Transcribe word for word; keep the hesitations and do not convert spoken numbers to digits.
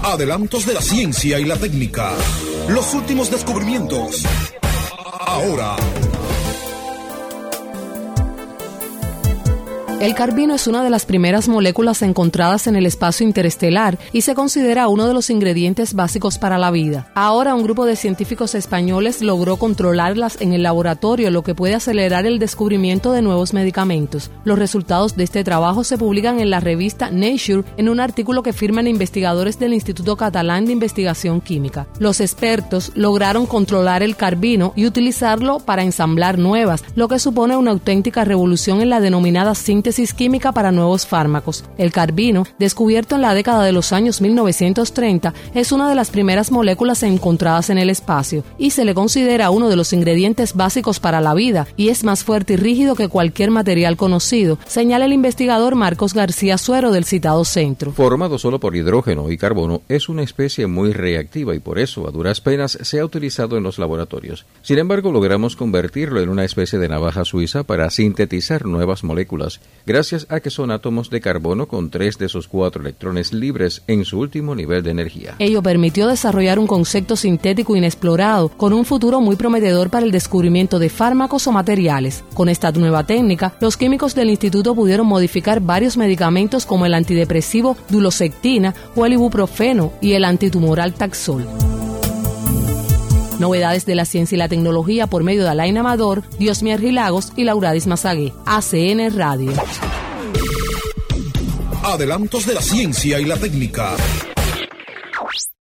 Adelantos de la ciencia y la técnica. Los últimos descubrimientos. Ahora. El carbino es una de las primeras moléculas encontradas en el espacio interestelar y se considera uno de los ingredientes básicos para la vida. Ahora un grupo de científicos españoles logró controlarlas en el laboratorio, lo que puede acelerar el descubrimiento de nuevos medicamentos. Los resultados de este trabajo se publican en la revista Nature en un artículo que firman investigadores del Instituto Catalán de Investigación Química. Los expertos lograron controlar el carbino y utilizarlo para ensamblar nuevas, lo que supone una auténtica revolución en la denominada síntesis química para nuevos fármacos. El carbino, descubierto en la década de los años mil novecientos treinta, es una de las primeras moléculas encontradas en el espacio y se le considera uno de los ingredientes básicos para la vida y es más fuerte y rígido que cualquier material conocido, señala el investigador Marcos García Suero del citado centro. Formado solo por hidrógeno y carbono, es una especie muy reactiva y por eso a duras penas se ha utilizado en los laboratorios. Sin embargo, logramos convertirlo en una especie de navaja suiza para sintetizar nuevas moléculas, gracias a que son átomos de carbono con tres de sus cuatro electrones libres en su último nivel de energía. Ello permitió desarrollar un concepto sintético inexplorado, con un futuro muy prometedor para el descubrimiento de fármacos o materiales. Con esta nueva técnica, los químicos del instituto pudieron modificar varios medicamentos como el antidepresivo Duloxetina o el ibuprofeno y el antitumoral Taxol. Novedades de la ciencia y la tecnología por medio de Alain Amador, Diosmier Rilagos y Lauradis Mazagué. A C N Radio. Adelantos de la ciencia y la técnica.